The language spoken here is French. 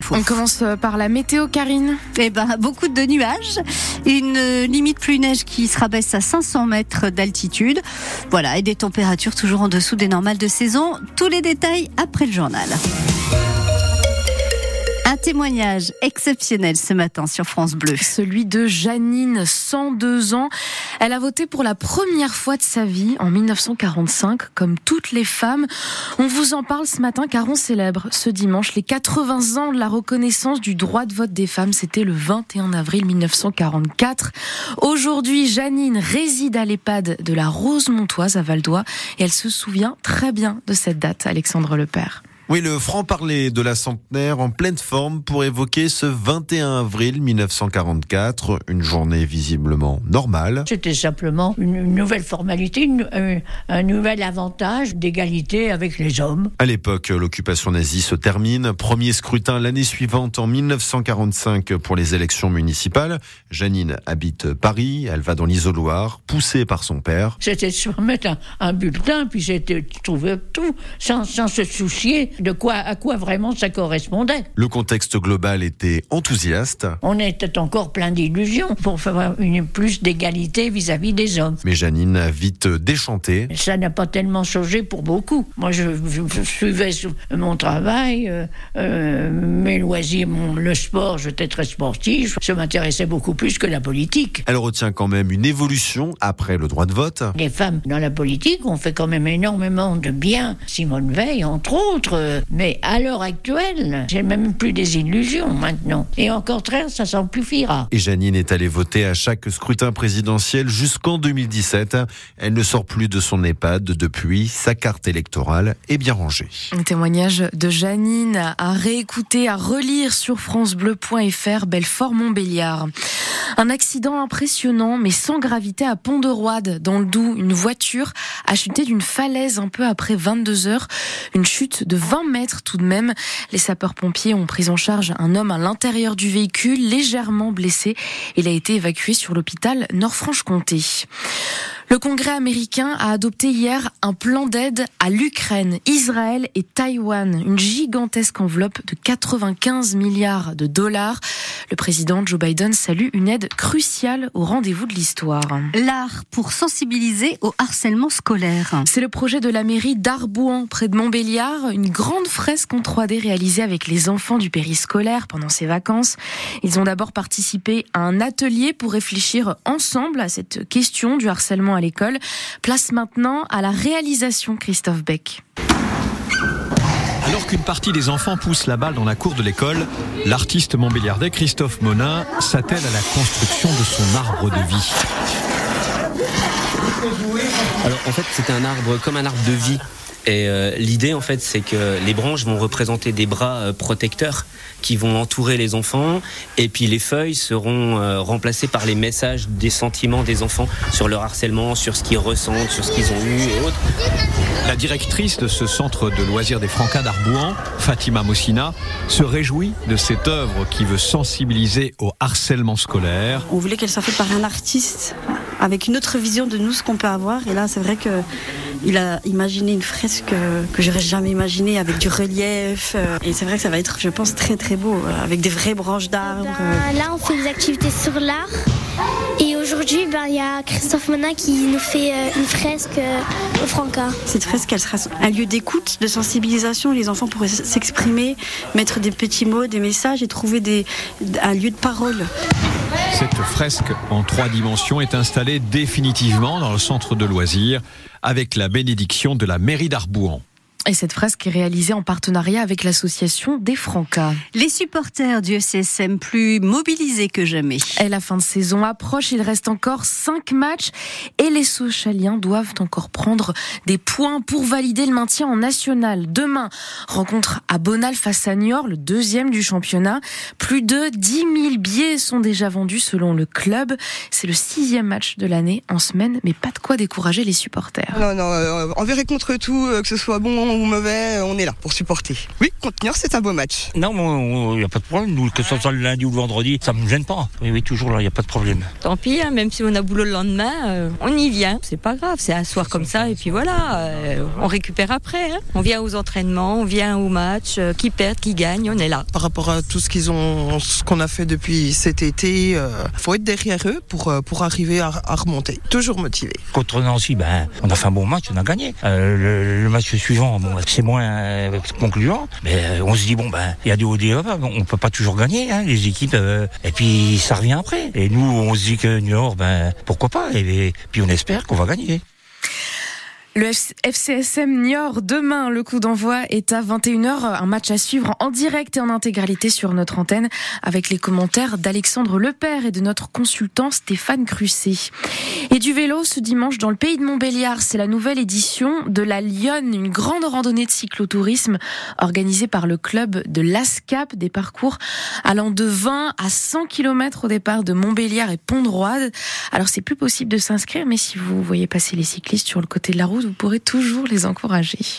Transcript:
l'info. On commence par la météo, Karine. Beaucoup de nuages, une limite pluie-neige qui se rabaisse à 500 mètres d'altitude. Voilà, et des températures toujours en dessous des normales de saison. Tous les détails après le journal. Un témoignage exceptionnel ce matin sur France Bleu. Celui de Janine, 102 ans. Elle a voté pour la première fois de sa vie en 1945, comme toutes les femmes. On vous en parle ce matin car on célèbre ce dimanche les 80 ans de la reconnaissance du droit de vote des femmes. C'était le 21 avril 1944. Aujourd'hui, Janine réside à l'EHPAD de la Rose-Montoise à Val-d'Oie et elle se souvient très bien de cette date, Alexandre Lepère. Oui, le franc-parler de la centenaire en pleine forme pour évoquer ce 21 avril 1944, une journée visiblement normale. C'était simplement une nouvelle formalité, un nouvel avantage d'égalité avec les hommes. À l'époque, l'occupation nazie se termine. Premier scrutin l'année suivante, en 1945, pour les élections municipales. Janine habite Paris, elle va dans l'isoloir, poussée par son père. C'était de se remettre un bulletin, puis c'était de trouver tout, sans se soucier à quoi vraiment ça correspondait. Le contexte global était enthousiaste. On était encore plein d'illusions pour faire plus d'égalité vis-à-vis des hommes. Mais Janine a vite déchanté. Ça n'a pas tellement changé pour beaucoup. Moi, je suivais mon travail, mes loisirs, le sport, j'étais très sportif. Ça m'intéressait beaucoup plus que la politique. Elle retient quand même une évolution après le droit de vote. Les femmes dans la politique ont fait quand même énormément de bien. Simone Veil, entre autres. Mais à l'heure actuelle, j'ai même plus des illusions maintenant. Et au contraire, ça s'amplifiera. Et Janine est allée voter à chaque scrutin présidentiel jusqu'en 2017. Elle ne sort plus de son EHPAD depuis. Sa carte électorale est bien rangée. Un témoignage de Janine à réécouter, à relire sur francebleu.fr, Belfort-Montbéliard. Un accident impressionnant, mais sans gravité à Pont-de-Roide, dans le Doubs. Une voiture a chuté d'une falaise un peu après 22 heures. Une chute de 20 mètres tout de même. Les sapeurs-pompiers ont pris en charge un homme à l'intérieur du véhicule, légèrement blessé. Il a été évacué sur l'hôpital Nord-Franche-Comté. Le Congrès américain a adopté hier un plan d'aide à l'Ukraine, Israël et Taïwan. Une gigantesque enveloppe de 95 milliards de dollars. Le président Joe Biden salue une aide cruciale au rendez-vous de l'histoire. L'art pour sensibiliser au harcèlement scolaire. C'est le projet de la mairie d'Arbouan, près de Montbéliard. Une grande fresque en 3D réalisée avec les enfants du périscolaire pendant ces vacances. Ils ont d'abord participé à un atelier pour réfléchir ensemble à cette question du harcèlement à l'école. Place maintenant à la réalisation, Christophe Beck. Alors qu'une partie des enfants pousse la balle dans la cour de l'école, l'artiste montbéliardais Christophe Monin s'attelle à la construction de son arbre de vie. Alors en fait c'est un arbre comme un arbre de vie. Et l'idée en fait c'est que les branches vont représenter des bras protecteurs qui vont entourer les enfants et puis les feuilles seront remplacées par les messages des sentiments des enfants sur leur harcèlement, sur ce qu'ils ressentent, sur ce qu'ils ont eu et autres. La directrice de ce centre de loisirs des Francas d'Arbouan, Fatima Mossina, se réjouit de cette œuvre qui veut sensibiliser au harcèlement scolaire. On voulait qu'elle soit faite par un artiste avec une autre vision de nous, ce qu'on peut avoir. Et là, c'est vrai que il a imaginé une fresque que j'aurais jamais imaginée, avec du relief. Et c'est vrai que ça va être, je pense, très très beau, avec des vraies branches d'arbres. Là, on fait des activités sur l'art. Et aujourd'hui, il y a Christophe Monin qui nous fait une fresque au Franca. Cette fresque, elle sera un lieu d'écoute, de sensibilisation. Les enfants pourraient s'exprimer, mettre des petits mots, des messages et trouver un lieu de parole. Cette fresque en 3 dimensions est installée définitivement dans le centre de loisirs avec la bénédiction de la mairie d'Arbouan. Et cette fresque est réalisée en partenariat avec l'association des Francas. Les supporters du SSM plus mobilisés que jamais. Et la fin de saison approche, il reste encore 5 matchs et les Sochaliens doivent encore prendre des points pour valider le maintien en national. Demain, rencontre à Bonal face à Niort, le 2e du championnat. Plus de 10 000 billets sont déjà vendus selon le club. C'est le 6e match de l'année en semaine, mais pas de quoi décourager les supporters. Non, envers et contre tout, que ce soit bon ou mauvais, on est là pour supporter. Oui, contre Niort, c'est un beau match. Non, il n'y a pas de problème. Nous, que ce soit le lundi ou le vendredi, ça ne me gêne pas. Oui, toujours là, il n'y a pas de problème. Tant pis, même si on a boulot le lendemain, on y vient. C'est pas grave, c'est un soir comme ça et puis voilà, on récupère après. On vient aux entraînements, on vient aux matchs, qui perdent, qui gagnent, on est là. Par rapport à tout ce qu'on a fait depuis cet été, faut être derrière eux pour arriver à remonter. Toujours motivé. Contre Nancy, on a fait un bon match, on a gagné. Le match suivant, c'est moins concluant, mais on se dit il y a des hauts et des bas, on peut pas toujours gagner, les équipes, et puis ça revient après. Et nous, on se dit que Niort, pourquoi pas, et puis on espère qu'on va gagner. Le FCSM Niort, demain, le coup d'envoi est à 21h, un match à suivre en direct et en intégralité sur notre antenne avec les commentaires d'Alexandre Lepère et de notre consultant Stéphane Crusset. Et du vélo ce dimanche dans le pays de Montbéliard, c'est la nouvelle édition de la Lyonne, une grande randonnée de cyclotourisme organisée par le club de l'ASCAP, des parcours allant de 20 à 100 km au départ de Montbéliard et Pont-de-Roide. Alors c'est plus possible de s'inscrire, mais si vous voyez passer les cyclistes sur le côté de la route, vous pourrez toujours les encourager.